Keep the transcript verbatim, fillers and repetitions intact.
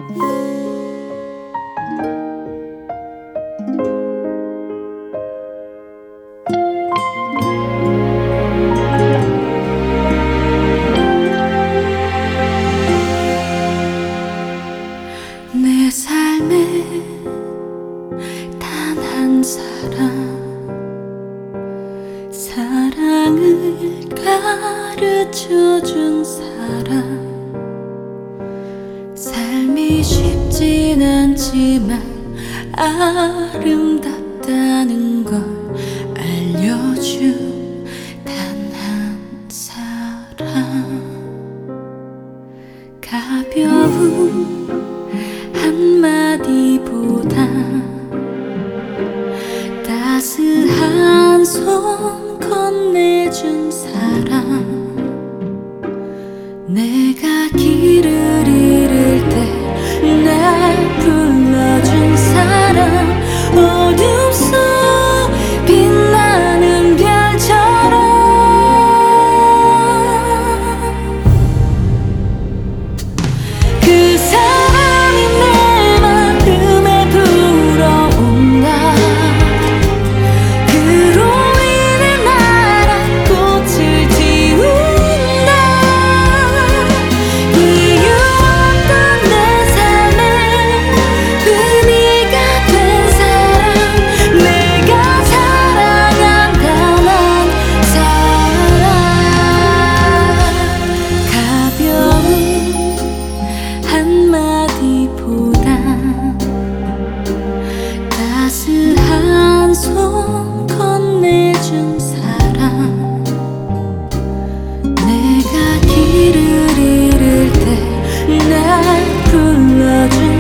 내 삶에 단 한 사람, 사랑을 가르쳐준 사람. 삶이 쉽진 않지만 아름답다는 걸 알려준 단 한 사람. 가벼운 한마디보다 따스한 손 건네준 사람. 내가 길을 잃을 때 날 불러준 사람. 어둠 속 빛나는 별처럼 그 사람이 내 마음에 불어온다. 그로 인해 나란 꽃을 지운다. 이유 없던 내 삶에 의미가 된 사람. 내가 사랑한 단 한 사람. 가벼운 한마디보다 따스한 손 건네준 사람. 내가 길을 잃을 때 날 불러준